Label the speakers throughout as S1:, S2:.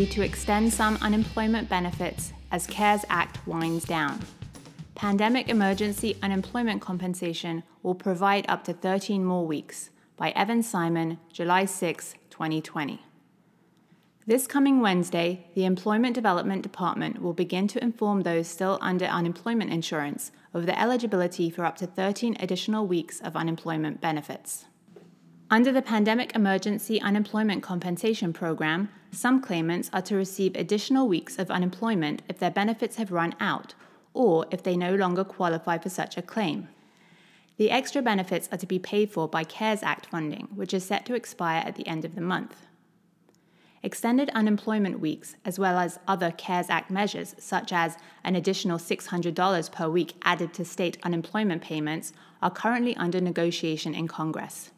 S1: to extend some unemployment benefits as CARES Act winds down. Pandemic emergency unemployment compensation will provide up to 13 more weeks, by Evan Simon, July 6, 2020. This coming Wednesday, the Employment Development Department will begin to inform those still under unemployment insurance of the eligibility for up to 13 additional weeks of unemployment benefits. Under the Pandemic Emergency Unemployment Compensation Program, some claimants are to receive additional weeks of unemployment if their benefits have run out or if they no longer qualify for such a claim. The extra benefits are to be paid for by CARES Act funding, which is set to expire at the end of the month. Extended unemployment weeks, as well as other CARES Act measures, such as an additional $600 per week added to state unemployment payments, are currently under negotiation in Congress.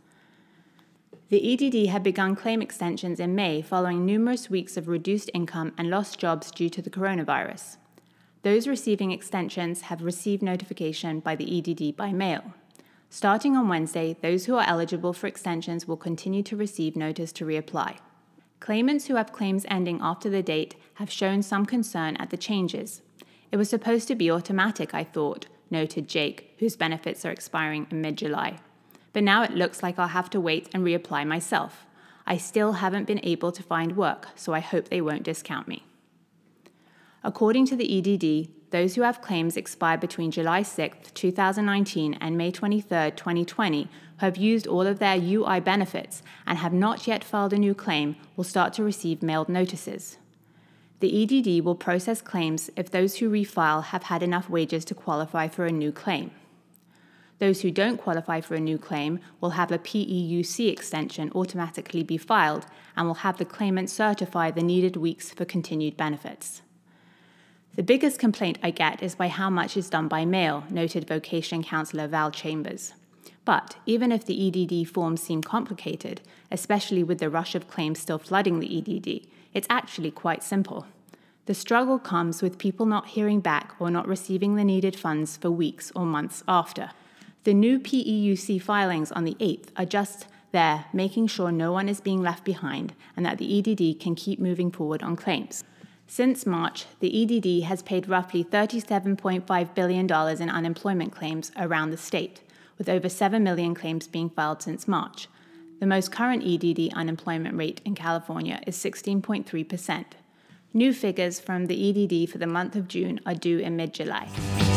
S1: The EDD had begun claim extensions in May following numerous weeks of reduced income and lost jobs due to the coronavirus. Those receiving extensions have received notification by the EDD by mail. Starting on Wednesday, those who are eligible for extensions will continue to receive notice to reapply. Claimants who have claims ending after the date have shown some concern at the changes. It was supposed to be automatic, I thought, noted Jake, whose benefits are expiring in mid-July. But now it looks like I'll have to wait and reapply myself. I still haven't been able to find work, so I hope they won't discount me. According to the EDD, those who have claims expire between July 6, 2019 and May 23, 2020 who have used all of their UI benefits and have not yet filed a new claim will start to receive mailed notices. The EDD will process claims if those who refile have had enough wages to qualify for a new claim. Those who don't qualify for a new claim will have a PEUC extension automatically be filed and will have the claimant certify the needed weeks for continued benefits. The biggest complaint I get is by how much is done by mail, noted Vocation Counsellor Val Chambers. But even if the EDD forms seem complicated, especially with the rush of claims still flooding the EDD, it's actually quite simple. The struggle comes with people not hearing back or not receiving the needed funds for weeks or months after. The new PEUC filings on the 8th are just there, making sure no one is being left behind and that the EDD can keep moving forward on claims. Since March, the EDD has paid roughly $37.5 billion in unemployment claims around the state, with over 7 million claims being filed since March. The most current EDD unemployment rate in California is 16.3%. New figures from the EDD for the month of June are due in mid-July.